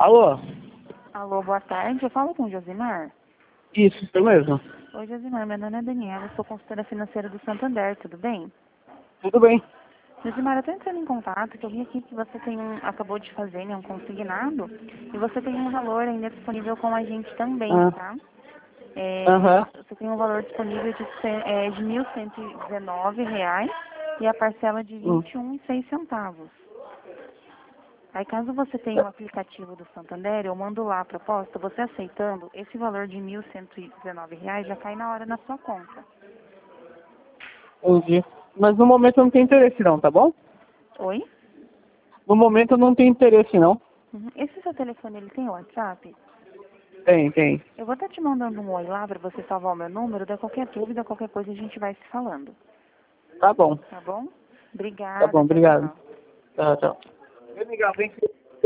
Alô? Alô, boa tarde. Eu falo com o Josimar. Isso mesmo. Oi, Josimar. Meu nome é Daniela. Eu sou consultora financeira do Santander. Tudo bem? Tudo bem. Josimar, eu tô entrando em contato, que eu vi aqui que você acabou de fazer, né, um consignado, e você tem um valor ainda disponível com a gente também, tá? Aham. Você tem um valor disponível de R$ 1.119 e a parcela de Hum. 21,06 centavos. Aí, caso você tenha o aplicativo do Santander, eu mando lá a proposta, você aceitando, esse valor de R$ 1.119 já cai na hora na sua conta. Entendi. Mas no momento eu não tenho interesse não, tá bom? Oi? No momento eu não tenho interesse não. Uhum. Esse seu telefone, ele tem WhatsApp? Tem. Eu vou estar te mandando um oi lá para você salvar o meu número, da qualquer dúvida, qualquer coisa a gente vai se falando. Tá bom. Tá bom? Tá bom, Obrigada, tchau, obrigado. tchau. Tchau. Vem, Miguel, vem.